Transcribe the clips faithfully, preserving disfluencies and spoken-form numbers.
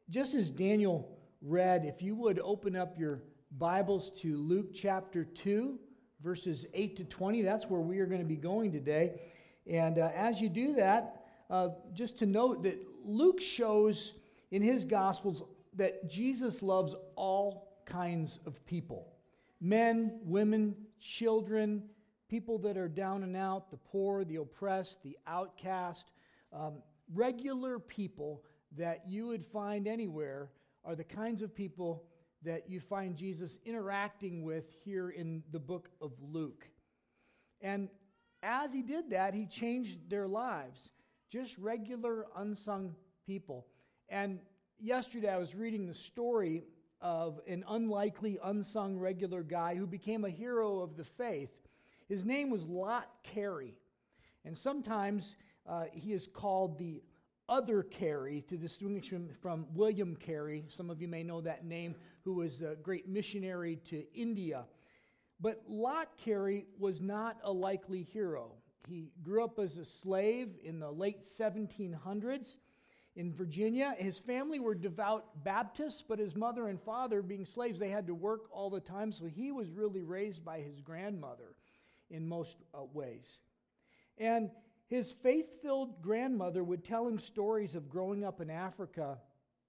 Just as Daniel read, if you would open up your Bibles to Luke chapter two, verses eight to twenty, that's where we are going to be going today. And uh, as you do that, uh, just to note that Luke shows in his Gospels that Jesus loves all kinds of people. Men, women, children, people that are down and out, the poor, the oppressed, the outcast, um, regular people that you would find anywhere are the kinds of people that you find Jesus interacting with here in the book of Luke. And as he did that, he changed their lives. Just regular, unsung people. And yesterday I was reading the story of an unlikely, unsung, regular guy who became a hero of the faith. His name was Lot Carey. And sometimes uh, he is called the other Carey to distinguish him from William Carey. Some of you may know that name, who was a great missionary to India. But Lot Carey was not a likely hero. He grew up as a slave in the late seventeen hundreds in Virginia. His family were devout Baptists, but his mother and father, being slaves, they had to work all the time, so he was really raised by his grandmother in most uh, ways. And his faith-filled grandmother would tell him stories of growing up in Africa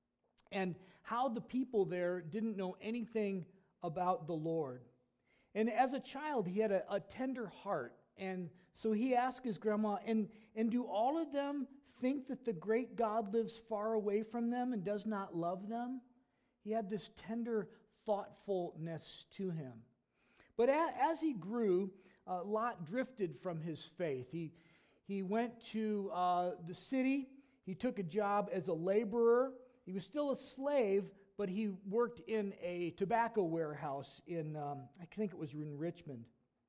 and how the people there didn't know anything about the Lord. And as a child, he had a, a tender heart. And so he asked his grandma, and, and do all of them think that the great God lives far away from them and does not love them? He had this tender thoughtfulness to him. But a, as he grew, uh, Lot drifted from his faith. He He went to uh, the city. He took a job as a laborer. He was still a slave, but he worked in a tobacco warehouse in, um, I think it was in Richmond.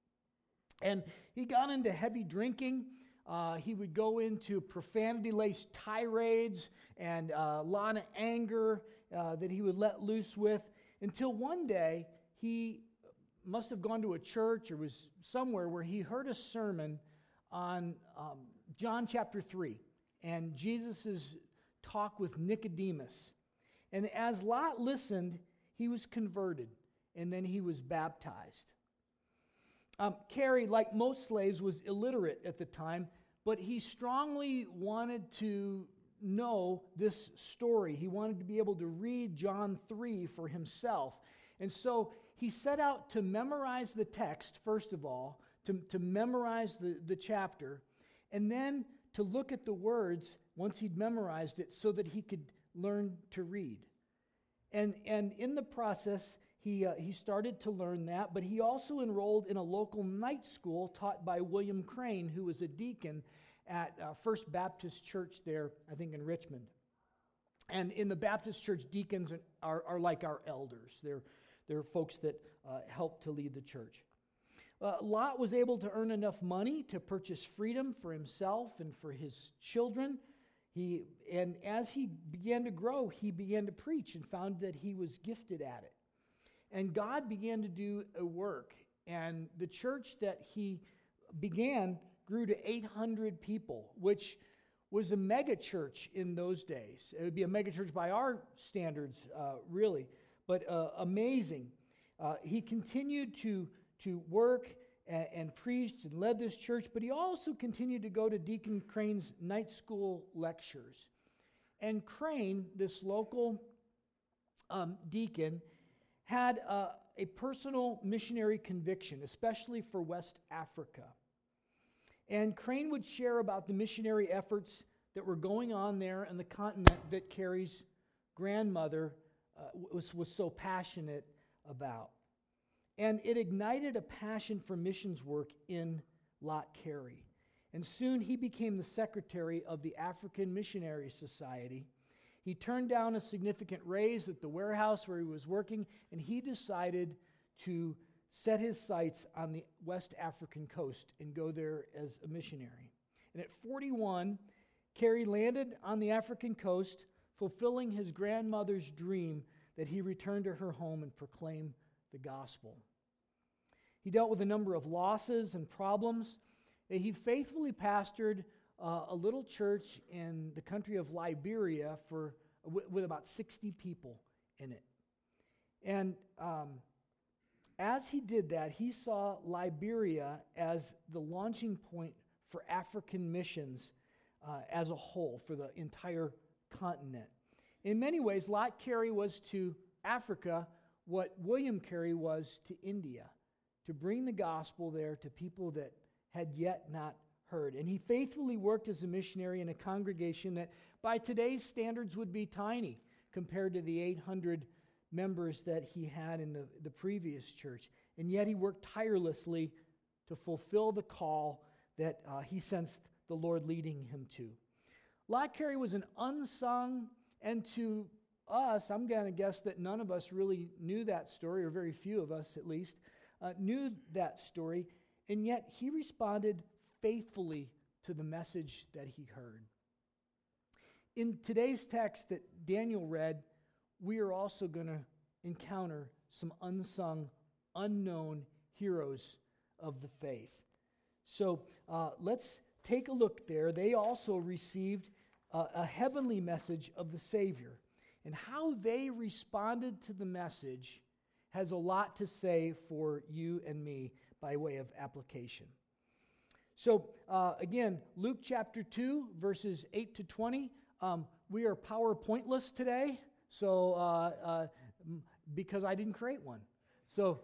And he got into heavy drinking. Uh, he would go into profanity-laced tirades and uh, a lot of anger uh, that he would let loose with, until one day he must have gone to a church or was somewhere where he heard a sermon on um, John chapter three and Jesus' talk with Nicodemus. And as Lot listened, he was converted, and then he was baptized. Um, Carey, like most slaves, was illiterate at the time, but he strongly wanted to know this story. He wanted to be able to read John three for himself. And so he set out to memorize the text, first of all, To, to memorize the, the chapter, and then to look at the words once he'd memorized it so that he could learn to read. And, and in the process, he, uh, he started to learn that, but he also enrolled in a local night school taught by William Crane, who was a deacon at uh, First Baptist Church there, I think in Richmond. And in the Baptist church, deacons are, are like our elders. They're, they're folks that uh, help to lead the church. Uh, Lot was able to earn enough money to purchase freedom for himself and for his children. He, and as he began to grow, he began to preach and found that he was gifted at it. And God began to do a work. And the church that he began grew to eight hundred people, which was a mega church in those days. It would be a mega church by our standards, uh, really, but uh, amazing. Uh, he continued to to work and, and preached and led this church, but he also continued to go to Deacon Crane's night school lectures. And Crane, this local um, deacon, had uh, a personal missionary conviction, especially for West Africa. And Crane would share about the missionary efforts that were going on there on the continent that Carey's grandmother uh, was, was so passionate about. And it ignited a passion for missions work in Lot Carey. And soon he became the secretary of the African Missionary Society. He turned down a significant raise at the warehouse where he was working, and he decided to set his sights on the West African coast and go there as a missionary. And at forty-one, Carey landed on the African coast, fulfilling his grandmother's dream that he return to her home and proclaim the gospel. He dealt with a number of losses and problems. He faithfully pastored uh, a little church in the country of Liberia for with, with about sixty people in it. And um, as he did that, he saw Liberia as the launching point for African missions uh, as a whole, for the entire continent. In many ways, Lot Carey was to Africa what William Carey was to India, to bring the gospel there to people that had yet not heard. And he faithfully worked as a missionary in a congregation that by today's standards would be tiny compared to the eight hundred members that he had in the, the previous church. And yet he worked tirelessly to fulfill the call that uh, he sensed the Lord leading him to. Lot Carey was an unsung, and to us, I'm going to guess that none of us really knew that story, or very few of us at least, uh, knew that story, and yet he responded faithfully to the message that he heard. In today's text that Daniel read, we are also going to encounter some unsung, unknown heroes of the faith. So uh, let's take a look there. They also received uh, a heavenly message of the Savior. And how they responded to the message has a lot to say for you and me by way of application. So uh, again, Luke chapter two, verses eight to twenty. Um, we are PowerPointless today, so uh, uh, because I didn't create one. So,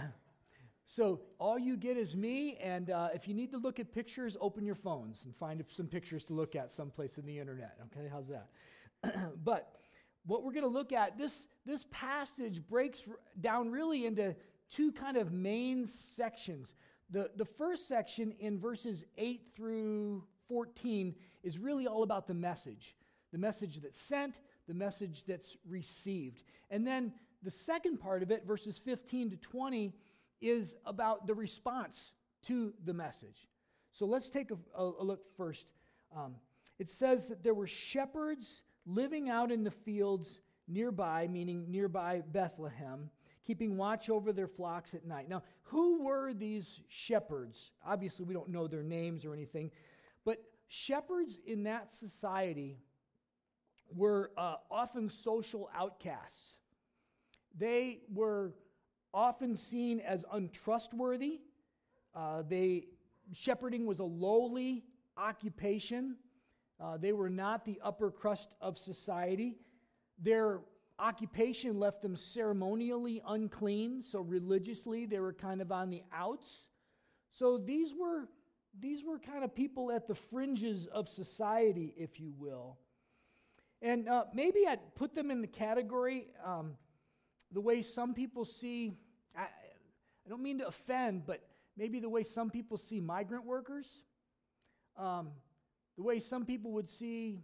so all you get is me, and uh, if you need to look at pictures, open your phones and find some pictures to look at someplace in the internet. Okay, how's that? But what we're going to look at, this, this passage breaks down really into two kind of main sections. The, the first section in verses eight through fourteen is really all about the message. The message that's sent, the message that's received. And then the second part of it, verses fifteen to twenty, is about the response to the message. So let's take a, a, a look first. Um, it says that there were shepherds living out in the fields nearby, meaning nearby Bethlehem, keeping watch over their flocks at night. Now, who were these shepherds? Obviously, we don't know their names or anything, but shepherds in that society were uh, often social outcasts. They were often seen as untrustworthy. Uh, they shepherding was a lowly occupation. Uh, they were not the upper crust of society. Their occupation left them ceremonially unclean, so religiously they were kind of on the outs. So these were these were kind of people at the fringes of society, if you will. And uh, maybe I'd put them in the category, um, the way some people see, I, I don't mean to offend, but maybe the way some people see migrant workers, um, the way some people would see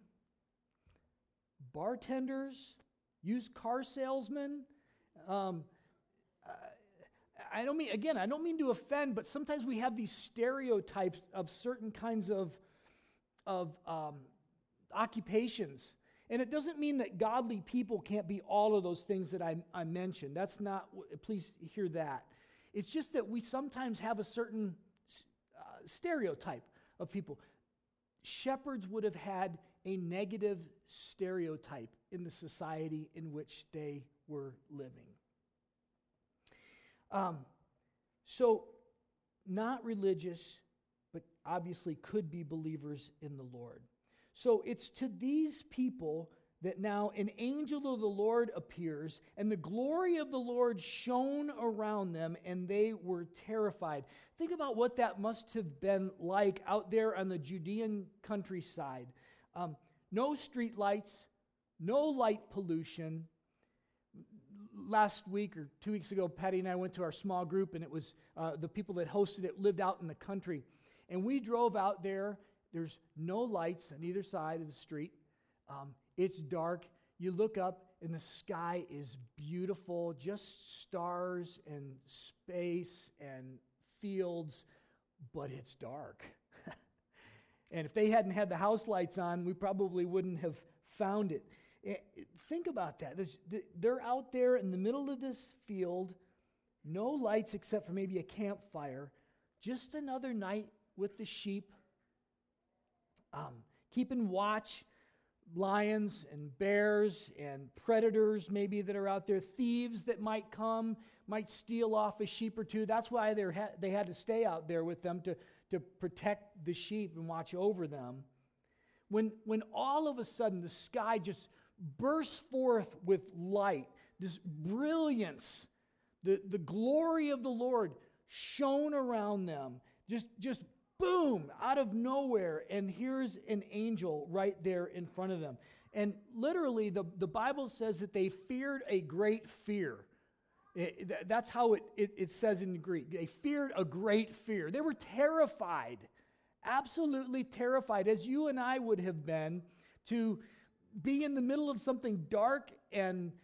bartenders, used car salesmen. Um, I don't mean, again, I don't mean to offend, but sometimes we have these stereotypes of certain kinds of, of um, occupations. And it doesn't mean that godly people can't be all of those things that I, I mentioned. That's not, please hear that. It's just that we sometimes have a certain uh, stereotype of people. Shepherds would have had a negative stereotype in the society in which they were living. Um, so, not religious, but obviously could be believers in the Lord. So it's to these people that now an angel of the Lord appears, and the glory of the Lord shone around them, and they were terrified. Think about what that must have been like out there on the Judean countryside. Um, no street lights, no light pollution. Last week or two weeks ago, Patty and I went to our small group, and it was uh, the people that hosted it lived out in the country. And we drove out there. There's no lights on either side of the street. Um, it's dark. You look up, and the sky is beautiful, just stars and space and fields, but it's dark. And if they hadn't had the house lights on, we probably wouldn't have found it. Think about that. They're out there in the middle of this field, no lights except for maybe a campfire, just another night with the sheep, um, keeping watch lions and bears and predators maybe that are out there, thieves that might come, might steal off a sheep or two. That's why they ha- they had to stay out there with them to, to protect the sheep and watch over them. When, when all of a sudden the sky just bursts forth with light, this brilliance, the, the glory of the Lord shone around them, just, just boom, out of nowhere, and here's an angel right there in front of them. And literally, the, the Bible says that they feared a great fear. It, that's how it, it, it says in the Greek. They feared a great fear. They were terrified, absolutely terrified, as you and I would have been, to be in the middle of something dark and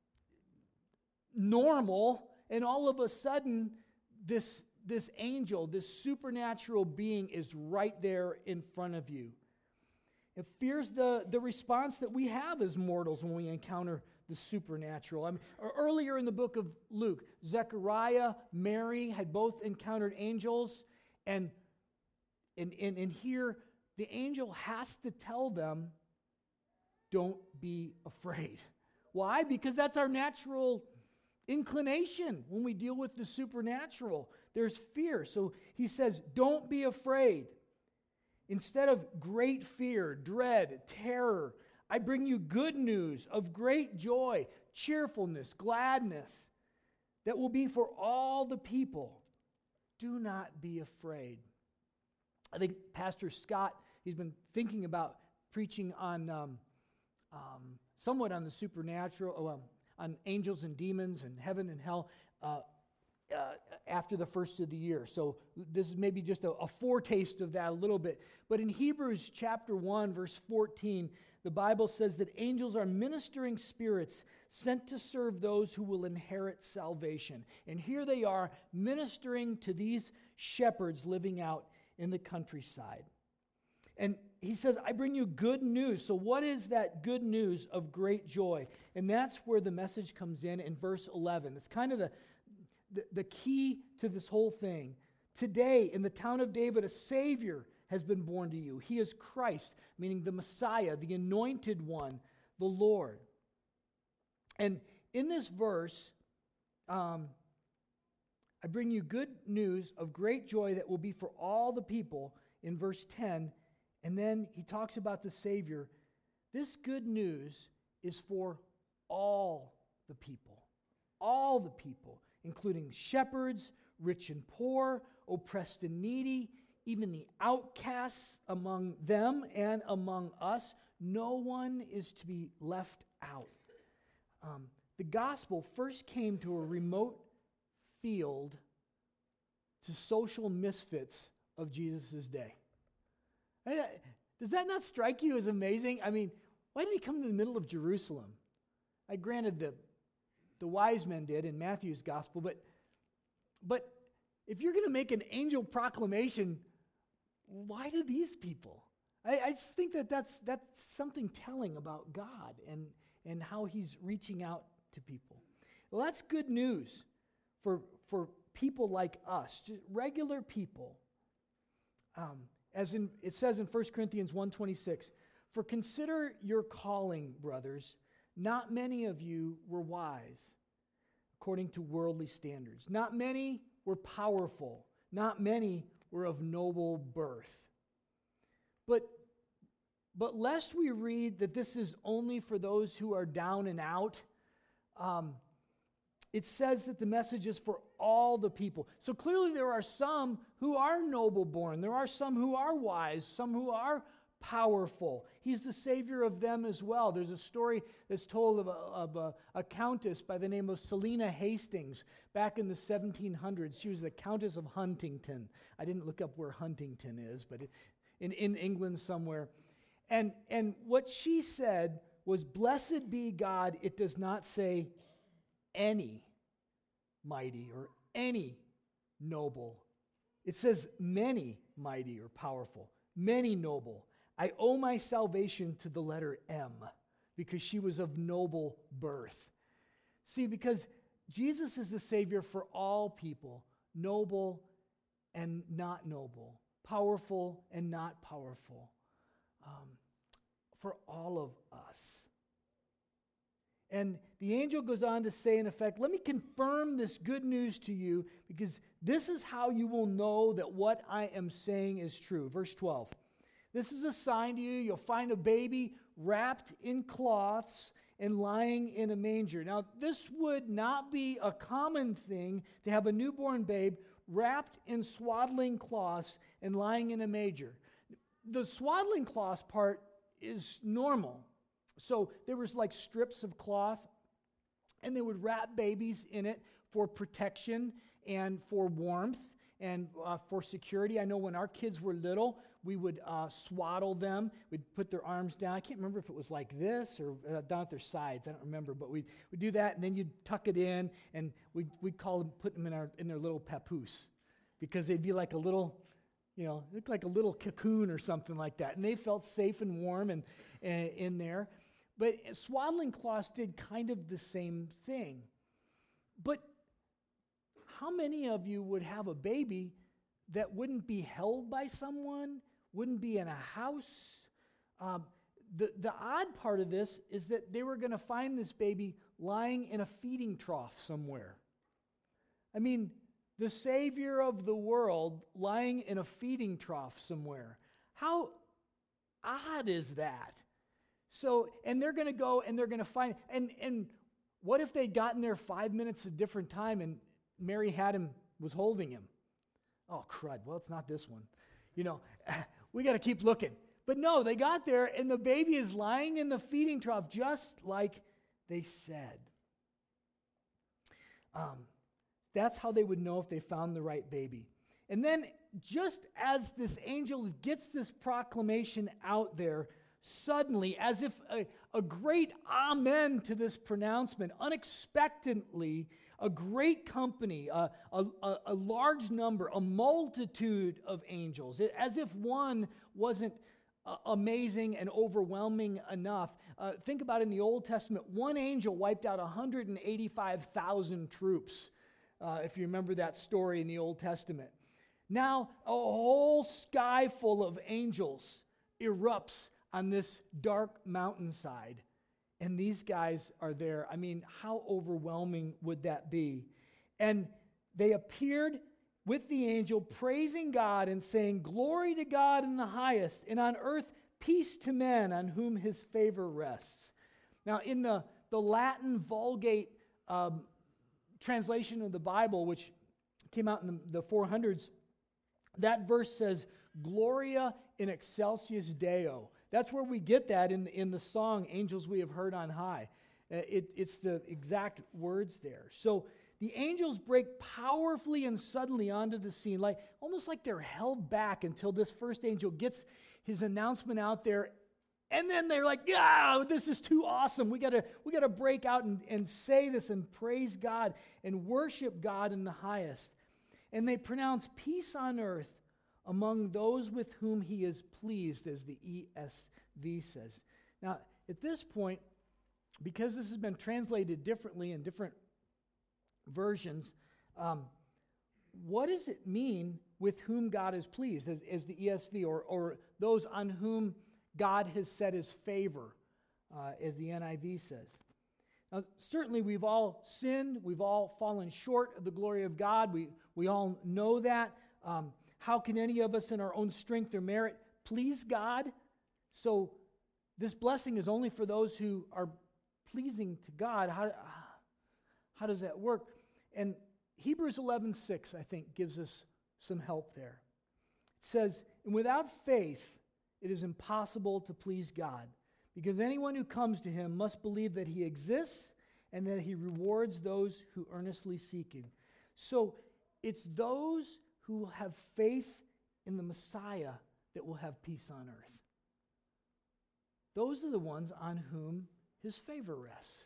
normal, and all of a sudden, this This angel, this supernatural being is right there in front of you. It fears the, the response that we have as mortals when we encounter the supernatural. I mean, earlier in the book of Luke, Zechariah, Mary had both encountered angels, and, and, and, and here the angel has to tell them, don't be afraid. Why? Because that's our natural inclination when we deal with the supernatural. There's fear. So he says, don't be afraid. Instead of great fear, dread, terror, I bring you good news of great joy, cheerfulness, gladness that will be for all the people. Do not be afraid. I think Pastor Scott, he's been thinking about preaching on um, um, somewhat on the supernatural, oh, um, on angels and demons and heaven and hell uh, uh, after the first of the year. So this is maybe just a, a foretaste of that a little bit. But in Hebrews chapter one, verse fourteen, the Bible says that angels are ministering spirits sent to serve those who will inherit salvation. And here they are ministering to these shepherds living out in the countryside. And he says, I bring you good news. So what is that good news of great joy? And that's where the message comes in in verse eleven. It's kind of the, the, the key to this whole thing. Today, in the town of David, a Savior has been born to you. He is Christ, meaning the Messiah, the anointed one, the Lord. And in this verse, um, I bring you good news of great joy that will be for all the people in verse ten. And then he talks about the Savior. This good news is for all the people. All the people, including shepherds, rich and poor, oppressed and needy, even the outcasts among them and among us. No one is to be left out. Um, the gospel first came to a remote field to social misfits of Jesus' day. Does that not strike you as amazing? I mean, why did he come to the middle of Jerusalem? I granted the, the wise men did in Matthew's gospel, but, but if you're going to make an angel proclamation, why do these people? I, I just think that that's, that's something telling about God and, and how he's reaching out to people. Well, that's good news for, for people like us, just regular people. Um, As in, it says in First Corinthians one twenty-six, for consider your calling, brothers. Not many of you were wise, according to worldly standards. Not many were powerful. Not many were of noble birth. But, but lest we read that this is only for those who are down and out, um, it says that the message is for all the people. So clearly there are some who are noble born. There are some who are wise, some who are powerful. He's the Savior of them as well. There's a story that's told of a, of a, a countess by the name of Selina Hastings back in the seventeen hundreds. She was the Countess of Huntington. I didn't look up where Huntington is, but it, in, in England somewhere. And, and what she said was, blessed be God, it does not say any mighty or any noble. It says many mighty or powerful, many noble. I owe my salvation to the letter M because she was of noble birth. See, because Jesus is the Savior for all people, noble and not noble, powerful and not powerful. Um, for all of us. And the angel goes on to say, in effect, let me confirm this good news to you, because this is how you will know that what I am saying is true. Verse twelve. This is a sign to you. You'll find a baby wrapped in cloths and lying in a manger. Now, this would not be a common thing to have a newborn babe wrapped in swaddling cloths and lying in a manger. The swaddling cloths part is normal. So there was like strips of cloth, and they would wrap babies in it for protection and for warmth and uh, for security. I know when our kids were little, we would uh, swaddle them. We'd put their arms down. I can't remember if it was like this or uh, down at their sides. I don't remember, but we'd, we'd do that, and then you'd tuck it in, and we'd, we'd call them, put them in, our, in their little papoose, because they'd be like a little, you know, look like a little cocoon or something like that. And they felt safe and warm and, and in there. But swaddling cloths did kind of the same thing. But how many of you would have a baby that wouldn't be held by someone, wouldn't be in a house? Um, the, the odd part of this is that they were going to find this baby lying in a feeding trough somewhere. I mean, the Savior of the world lying in a feeding trough somewhere. How odd is that? So, and they're going to go and they're going to find, and and what if they'd gotten there five minutes a different time and Mary had him, was holding him? Oh, crud. Well, it's not this one. You know, we got to keep looking. But no, they got there and the baby is lying in the feeding trough just like they said. Um, that's how they would know if they found the right baby. And then just as this angel gets this proclamation out there, suddenly, as if a, a great amen to this pronouncement, unexpectedly, a great company, a, a, a large number, a multitude of angels, as if one wasn't uh, amazing and overwhelming enough. Uh, think about in the Old Testament, one angel wiped out one hundred eighty-five thousand troops, uh, if you remember that story in the Old Testament. Now, a whole sky full of angels erupts on this dark mountainside, and these guys are there. I mean, how overwhelming would that be? And they appeared with the angel, praising God and saying, "Glory to God in the highest, and on earth peace to men on whom his favor rests." Now, in the, the Latin Vulgate um, translation of the Bible, which came out in the, the four hundreds, that verse says, "Gloria in excelsis Deo." That's where we get that in, in the song, "Angels We Have Heard on High." Uh, it, it's the exact words there. So the angels break powerfully and suddenly onto the scene, like almost like they're held back until this first angel gets his announcement out there. And then they're like, "Yeah, this is too awesome. We gotta, we gotta break out and, and say this and praise God and worship God in the highest." And they pronounce peace on earth among those with whom he is pleased, as the E S V says. Now, at this point, because this has been translated differently in different versions, um, what does it mean with whom God is pleased, as, as the E S V, or, or those on whom God has set his favor, uh, as the N I V says? Now, certainly we've all sinned. We've all fallen short of the glory of God. We, we all know that. Um, How can any of us in our own strength or merit please God? So this blessing is only for those who are pleasing to God. How, how does that work? And Hebrews eleven six, I think, gives us some help there. It says, "And without faith it is impossible to please God, because anyone who comes to him must believe that he exists and that he rewards those who earnestly seek him." So it's those who will have faith in the Messiah that will have peace on earth. Those are the ones on whom his favor rests.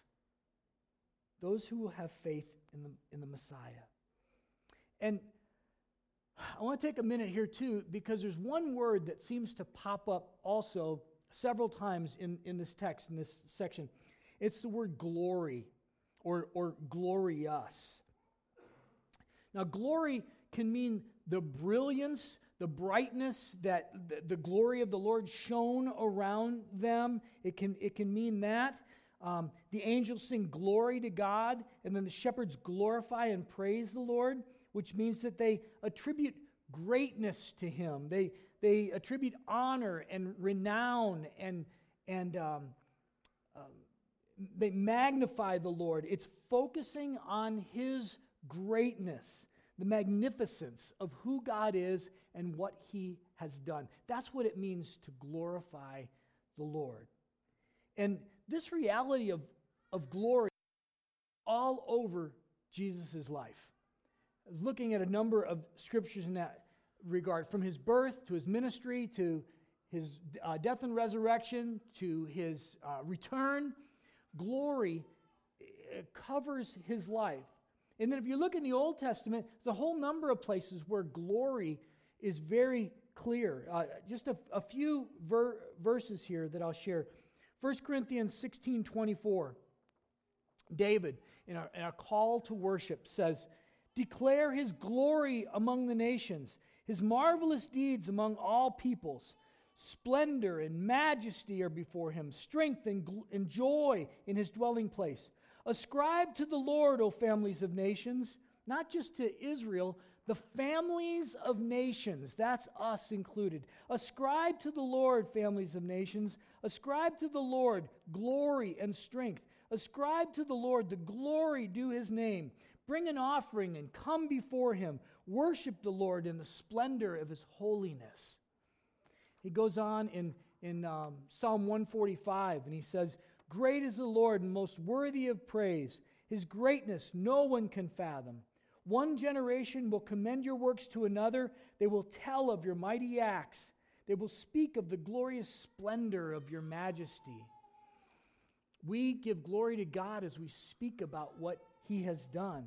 Those who will have faith in the, in the Messiah. And I want to take a minute here too, because there's one word that seems to pop up also several times in, in this text, in this section. It's the word glory, or, or glorious. Now, glory can mean the brilliance, the brightness, that the, the glory of the Lord shone around them. It can, it can mean that. Um, the angels sing glory to God, and then the shepherds glorify and praise the Lord, which means that they attribute greatness to Him. They, they attribute honor and renown, and, and um, um, they magnify the Lord. It's focusing on His greatness, the magnificence of who God is and what He has done. That's what it means to glorify the Lord. And this reality of, of glory all over Jesus' life. I was looking at a number of scriptures in that regard, from His birth to His ministry to His uh, death and resurrection to His uh, return. Glory uh, covers His life. And then if you look in the Old Testament, there's a whole number of places where glory is very clear. Uh, just a, a few ver- verses here that I'll share. First Corinthians sixteen twenty-four. David, in a, in a call to worship, says, "Declare His glory among the nations, His marvelous deeds among all peoples. Splendor and majesty are before Him, strength and, gl- and joy in His dwelling place. Ascribe to the Lord, O families of nations," not just to Israel, the families of nations, that's us included. "Ascribe to the Lord, families of nations. Ascribe to the Lord glory and strength. Ascribe to the Lord the glory due His name. Bring an offering and come before Him. Worship the Lord in the splendor of His holiness." He goes on in, in um, Psalm one forty-five, and he says, "Great is the Lord and most worthy of praise. His greatness no one can fathom. One generation will commend your works to another. They will tell of your mighty acts. They will speak of the glorious splendor of your majesty." We give glory to God as we speak about what He has done.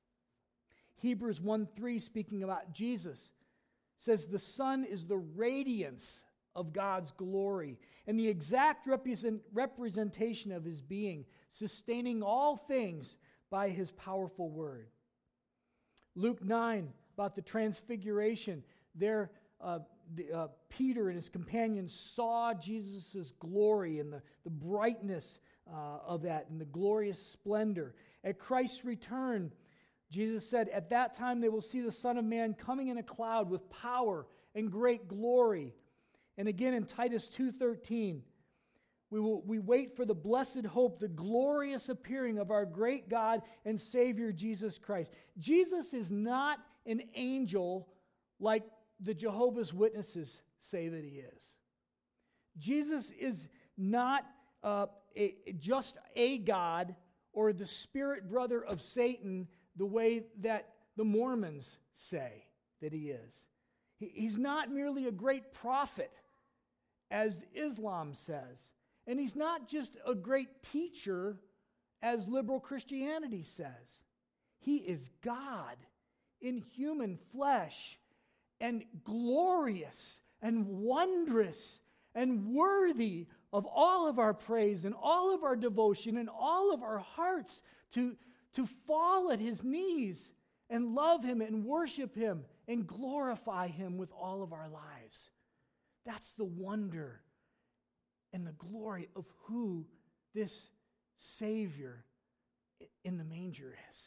Hebrews one three, speaking about Jesus, says the Son is the radiance of God's glory and the exact represent, representation of His being, sustaining all things by His powerful word. Luke nine, about the transfiguration, there uh, the, uh, Peter and his companions saw Jesus' glory and the, the brightness uh, of that and the glorious splendor. At Christ's return, Jesus said, "At that time they will see the Son of Man coming in a cloud with power and great glory." And again in Titus two thirteen, we will we wait for the blessed hope, the glorious appearing of our great God and Savior Jesus Christ. Jesus is not an angel like the Jehovah's Witnesses say that He is. Jesus is not uh, a, just a God or the spirit brother of Satan, the way that the Mormons say that He is. He, he's not merely a great prophet, as Islam says. And He's not just a great teacher, as liberal Christianity says. He is God in human flesh, and glorious and wondrous and worthy of all of our praise and all of our devotion and all of our hearts to to fall at His knees and love Him and worship Him and glorify Him with all of our lives. That's the wonder and the glory of who this Savior in the manger is.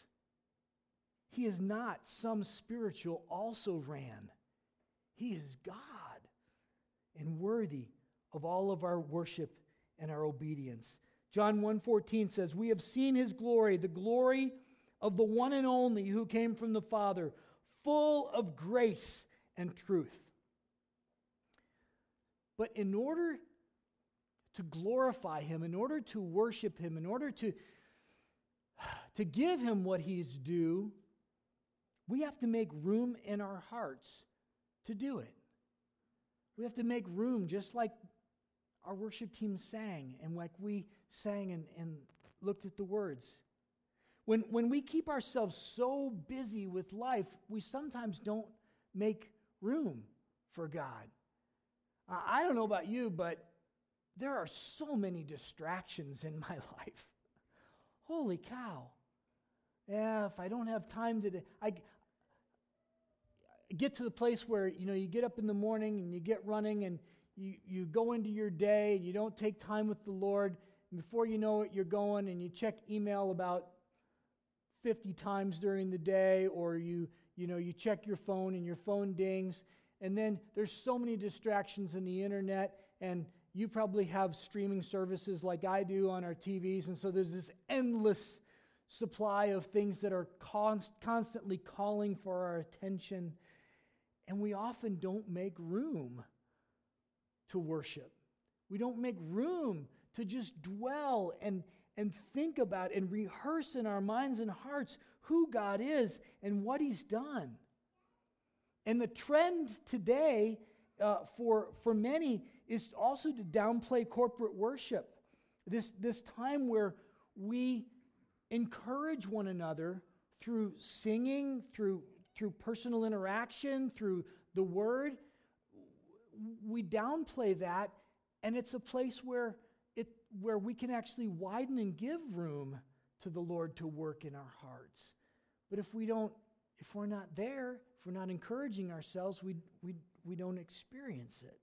He is not some spiritual also ran. He is God and worthy of all of our worship and our obedience. John one fourteen says, "We have seen His glory, the glory of the one and only who came from the Father, full of grace and truth." But in order to glorify Him, in order to worship Him, in order to, to give Him what He's due, we have to make room in our hearts to do it. We have to make room, just like our worship team sang and like we sang and, and looked at the words. When, when we keep ourselves so busy with life, we sometimes don't make room for God. Uh, I don't know about you, but there are so many distractions in my life. Holy cow. Yeah, if I don't have time today, I, get to the place where, you know, you get up in the morning and you get running and you, you go into your day and you don't take time with the Lord. And before you know it, you're going and you check email about fifty times during the day, or you, you know, you check your phone and your phone dings. And then there's so many distractions in the internet, and you probably have streaming services like I do on our T Vs, and so there's this endless supply of things that are const- constantly calling for our attention, and we often don't make room to worship. We don't make room to just dwell and, and think about and rehearse in our minds and hearts who God is and what He's done. And the trend today uh, for, for many is also to downplay corporate worship. This, this time where we encourage one another through singing, through, through personal interaction, through the Word. We downplay that, and it's a place where, it, where we can actually widen and give room to the Lord to work in our hearts. But if we don't, if we're not there, if we're not encouraging ourselves, we, we, we don't experience it.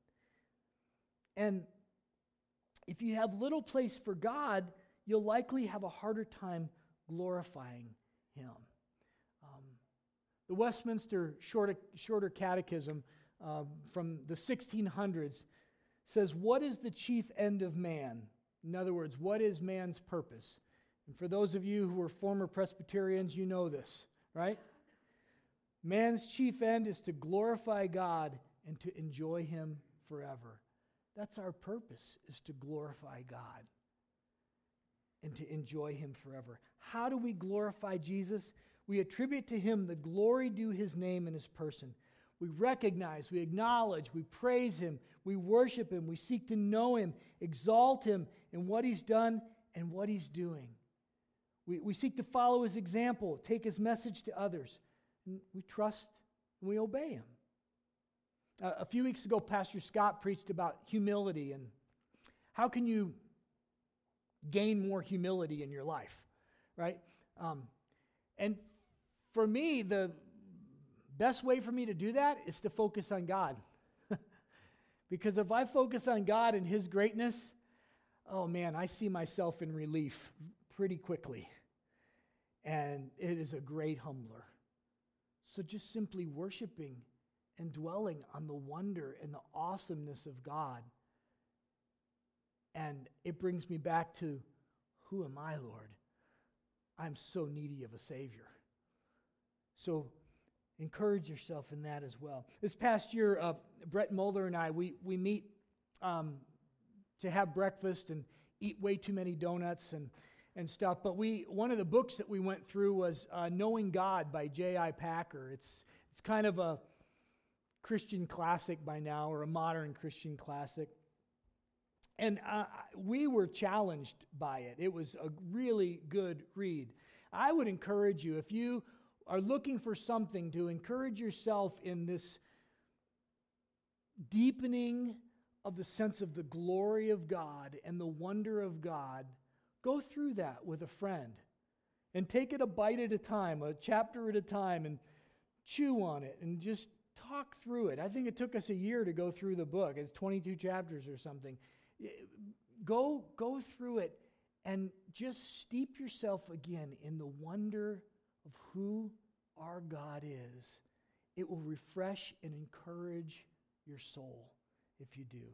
And if you have little place for God, you'll likely have a harder time glorifying Him. Um, the Westminster Shorter, Shorter Catechism um, from the sixteen hundreds says, "What is the chief end of man?" In other words, what is man's purpose? And for those of you who are former Presbyterians, you know this, right? Man's chief end is to glorify God and to enjoy Him forever. That's our purpose, is to glorify God and to enjoy Him forever. How do we glorify Jesus? We attribute to Him the glory due His name and His person. We recognize, we acknowledge, we praise Him, we worship Him, we seek to know Him, exalt Him in what He's done and what He's doing. We, we seek to follow His example, take His message to others. And we trust and we obey Him. Uh, a few weeks ago, Pastor Scott preached about humility and how can you gain more humility in your life, right? Um, and for me, the best way for me to do that is to focus on God. Because if I focus on God and His greatness, oh man, I see myself in relief pretty quickly. And it is a great humbler. So just simply worshiping and dwelling on the wonder and the awesomeness of God. And it brings me back to, who am I, Lord? I'm so needy of a Savior. So encourage yourself in that as well. This past year, uh, Brett Mulder and I, we, we meet um, to have breakfast and eat way too many donuts and, and stuff. But we one of the books that we went through was uh, Knowing God by J I Packer. It's, it's kind of a Christian classic by now, or a modern Christian classic. And uh, we were challenged by it. It was a really good read. I would encourage you, if you are looking for something to encourage yourself in this deepening of the sense of the glory of God and the wonder of God, go through that with a friend and take it a bite at a time, a chapter at a time, and chew on it and just talk through it. I think it took us a year to go through the book. It's twenty-two chapters or something. Go, go through it and just steep yourself again in the wonder of who our God is. It will refresh and encourage your soul if you do.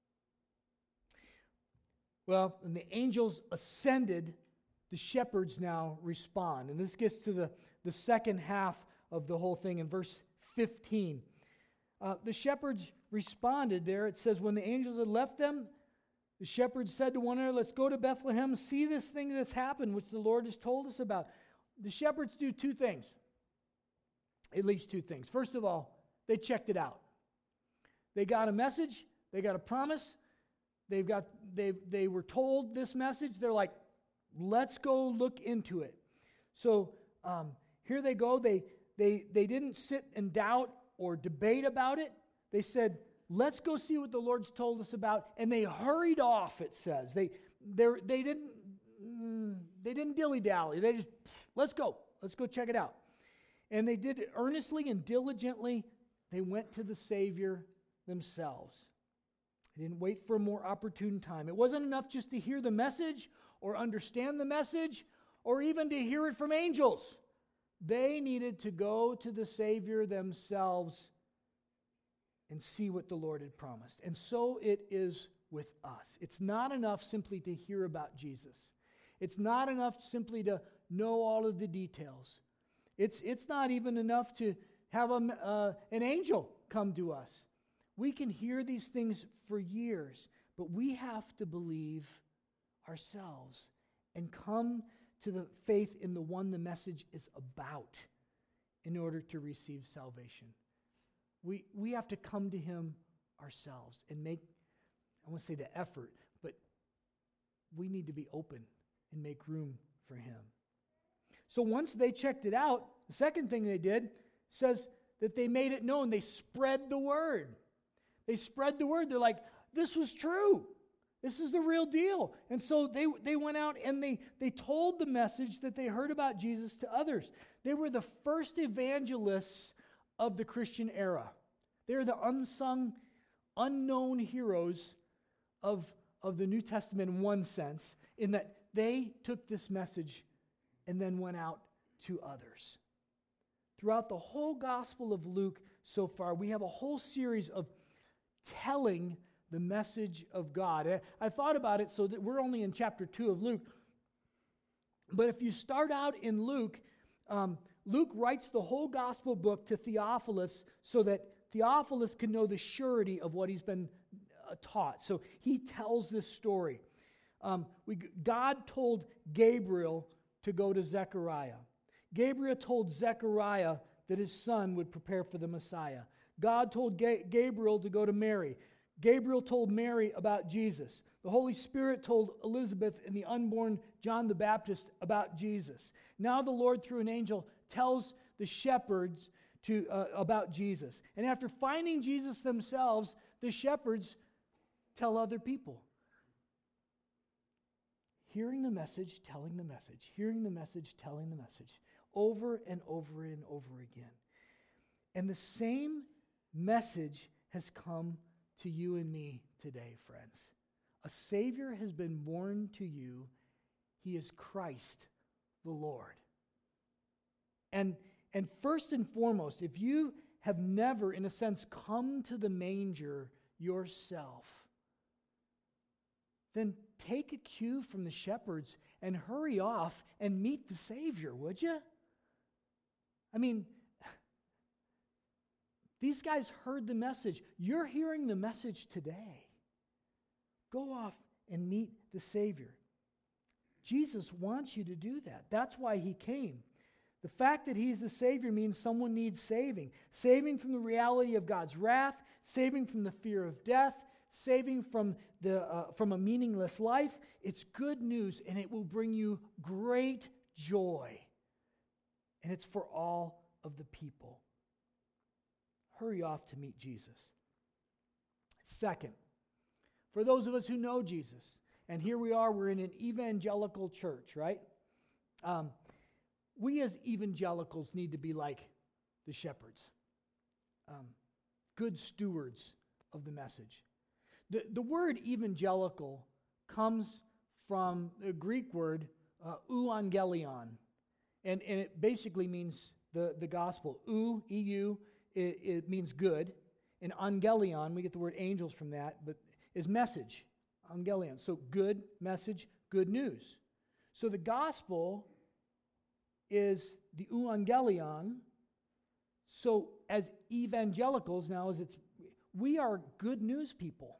Well, when the angels ascended, the shepherds now respond. And this gets to the, the second half of the whole thing in verse fifteen. Uh, the shepherds responded there. It says, when the angels had left them, the shepherds said to one another, let's go to Bethlehem, see this thing that's happened, which the Lord has told us about. The shepherds do two things, at least two things. First of all, they checked it out. They got a message, they got a promise, they've got they they were told this message. They're like, let's go look into it. So um, here they go. They they they didn't sit and doubt or debate about it. They said, let's go see what the Lord's told us about. And they hurried off, it says. They they they didn't mm, they didn't dilly-dally. They just, let's go. Let's go check it out. And they did it earnestly and diligently they went to the Savior themselves. They didn't wait for a more opportune time. It wasn't enough just to hear the message or understand the message or even to hear it from angels. They needed to go to the Savior themselves and see what the Lord had promised. And so it is with us. It's not enough simply to hear about Jesus. It's not enough simply to know all of the details. It's, it's not even enough to have a, uh, an angel come to us. We can hear these things for years, but we have to believe ourselves and come to the faith in the one the message is about in order to receive salvation. We, we have to come to Him ourselves and make, I won't say the effort, but we need to be open and make room for Him. So once they checked it out, the second thing they did says that they made it known. They spread the word. They spread the word. They're like, this was true. This is the real deal. And so they, they went out and they, they told the message that they heard about Jesus to others. They were the first evangelists of the Christian era. They're the unsung, unknown heroes of, of the New Testament in one sense, in that they took this message and then went out to others. Throughout the whole Gospel of Luke so far, we have a whole series of telling the message of God. I, I thought about it so that we're only in chapter two of Luke. But if you start out in Luke, um, Luke writes the whole gospel book to Theophilus so that Theophilus can know the surety of what he's been uh, taught. So he tells this story. Um, we, God told Gabriel to go to Zechariah. Gabriel told Zechariah that his son would prepare for the Messiah. God told Ga- Gabriel to go to Mary. Gabriel told Mary about Jesus. The Holy Spirit told Elizabeth and the unborn John the Baptist about Jesus. Now the Lord, through an angel, tells the shepherds to, uh, about Jesus. And after finding Jesus themselves, the shepherds tell other people. Hearing the message, telling the message. Hearing the message, telling the message. Over and over and over again. And the same message has come to you and me today, friends. A Savior has been born to you. He is Christ the Lord. And, and first and foremost, if you have never, in a sense, come to the manger yourself, then take a cue from the shepherds and hurry off and meet the Savior, would you? I mean, these guys heard the message. You're hearing the message today. Go off and meet the Savior. Jesus wants you to do that. That's why He came. The fact that He's the Savior means someone needs saving. Saving from the reality of God's wrath, saving from the fear of death, saving from, the, uh, from a meaningless life. It's good news, and it will bring you great joy. And it's for all of the people. Hurry off to meet Jesus. Second, for those of us who know Jesus, and here we are, we're in an evangelical church, right? Um, we as evangelicals need to be like the shepherds, um, good stewards of the message. The, the word evangelical comes from the Greek word uh, euangelion, and, and it basically means the, the gospel. Eu, E U, it, it means good, and angelion, we get the word angels from that, but is message, angelion. So good message, good news. So the gospel is the euangelion. So as evangelicals, now as it's, we are good news people.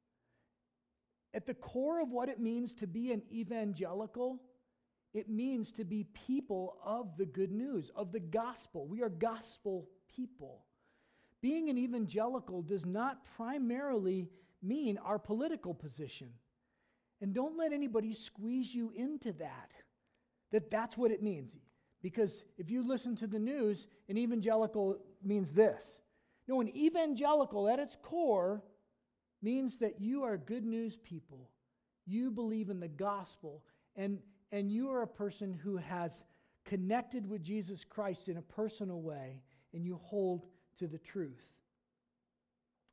At the core of what it means to be an evangelical, it means to be people of the good news, of the gospel. We are gospel people. Being an evangelical does not primarily mean our political position. And don't let anybody squeeze you into that, that that's what it means. Because if you listen to the news, an evangelical means this. No, an evangelical at its core means that you are good news people. You believe in the gospel, and, and you are a person who has connected with Jesus Christ in a personal way, and you hold to the truth.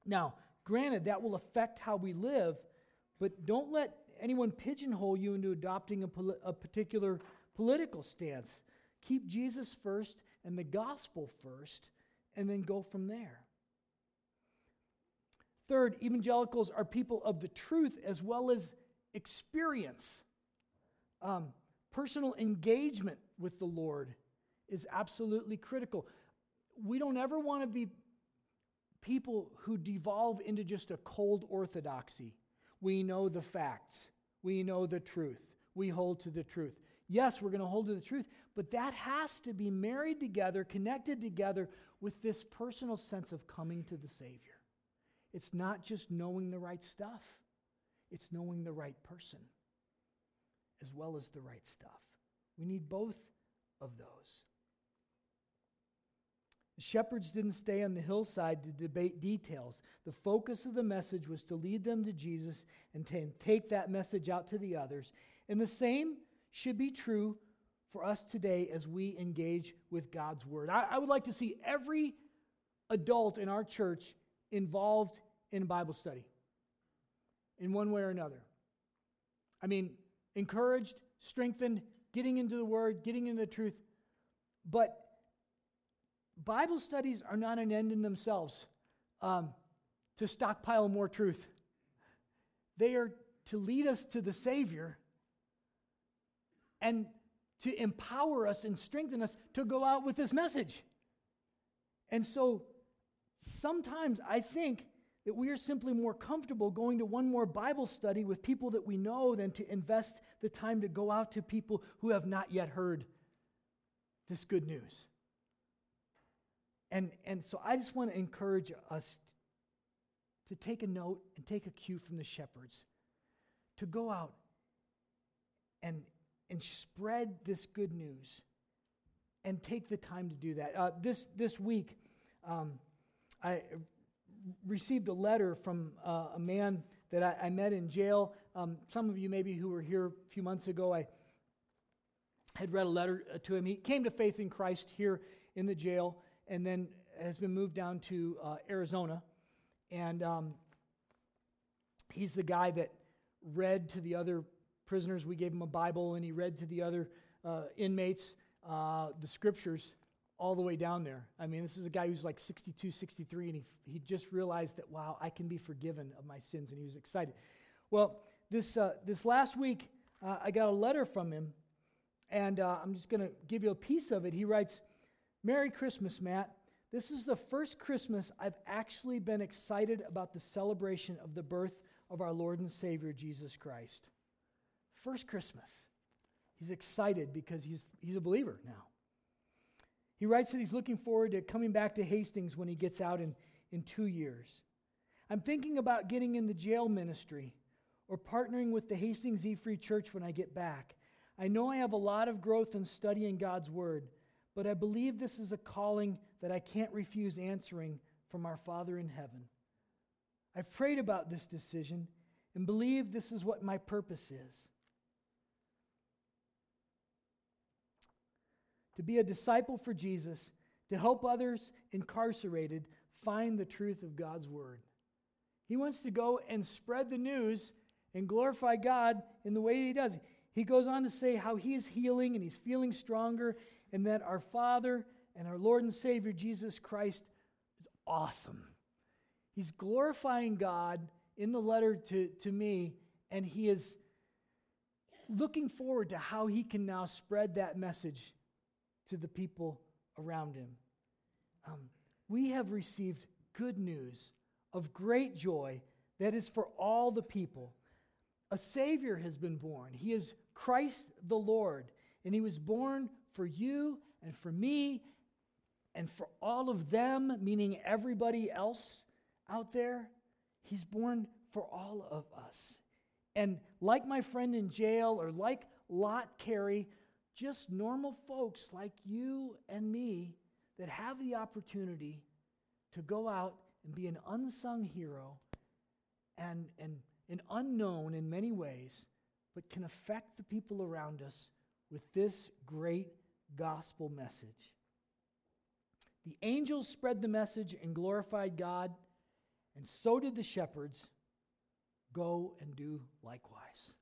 Now, granted, that will affect how we live, but don't let anyone pigeonhole you into adopting a, poli- a particular political stance. Keep Jesus first and the gospel first, and then go from there. Third, evangelicals are people of the truth as well as experience. Um, personal engagement with the Lord is absolutely critical. We don't ever want to be people who devolve into just a cold orthodoxy. We know the facts. We know the truth. We hold to the truth. Yes, we're going to hold to the truth, but that has to be married together, connected together with this personal sense of coming to the Savior. It's not just knowing the right stuff. It's knowing the right person as well as the right stuff. We need both of those. The shepherds didn't stay on the hillside to debate details. The focus of the message was to lead them to Jesus and to take that message out to the others. And the same should be true for us today as we engage with God's Word. I, I would like to see every adult in our church involved in Bible study in one way or another. I mean, encouraged, strengthened, getting into the Word, getting into the truth. But Bible studies are not an end in themselves um, to stockpile more truth. They are to lead us to the Savior and to empower us and strengthen us to go out with this message. And so sometimes I think that we are simply more comfortable going to one more Bible study with people that we know than to invest the time to go out to people who have not yet heard this good news. And, and so I just want to encourage us to take a note and take a cue from the shepherds to go out and, and spread this good news and take the time to do that. Uh, this, this week, um, I received a letter from uh, a man that I, I met in jail. Um, some of you maybe who were here a few months ago, I had read a letter to him. He came to faith in Christ here in the jail and then has been moved down to uh, Arizona. And um, he's the guy that read to the other prisoners. We gave him a Bible, and he read to the other uh, inmates uh, the scriptures all the way down there. I mean, this is a guy who's like sixty-two, sixty-three, and he, he just realized that, wow, I can be forgiven of my sins, and he was excited. Well, this, uh, this last week, uh, I got a letter from him, and uh, I'm just going to give you a piece of it. He writes, "Merry Christmas, Matt. This is the first Christmas I've actually been excited about the celebration of the birth of our Lord and Savior, Jesus Christ." First Christmas. He's excited because he's, he's a believer now. He writes that he's looking forward to coming back to Hastings when he gets out in, in two years. "I'm thinking about getting in the jail ministry or partnering with the Hastings E-Free Church when I get back. I know I have a lot of growth in studying God's Word, but I believe this is a calling that I can't refuse answering from our Father in heaven. I've prayed about this decision and believe this is what my purpose is. To be a disciple for Jesus, to help others incarcerated find the truth of God's Word." He wants to go and spread the news and glorify God in the way he does. He goes on to say how he is healing and he's feeling stronger, and that our Father and our Lord and Savior Jesus Christ is awesome. He's glorifying God in the letter to, to me, and he is looking forward to how he can now spread that message to the people around him. Um, we have received good news of great joy that is for all the people. A Savior has been born. He is Christ the Lord, and he was born for you and for me and for all of them, meaning everybody else out there. He's born for all of us. And like my friend in jail, or like Lot Carey, just normal folks like you and me that have the opportunity to go out and be an unsung hero and, and an unknown in many ways, but can affect the people around us with this great gospel message. The angels spread the message and glorified God, And so did the shepherds. Go and do likewise.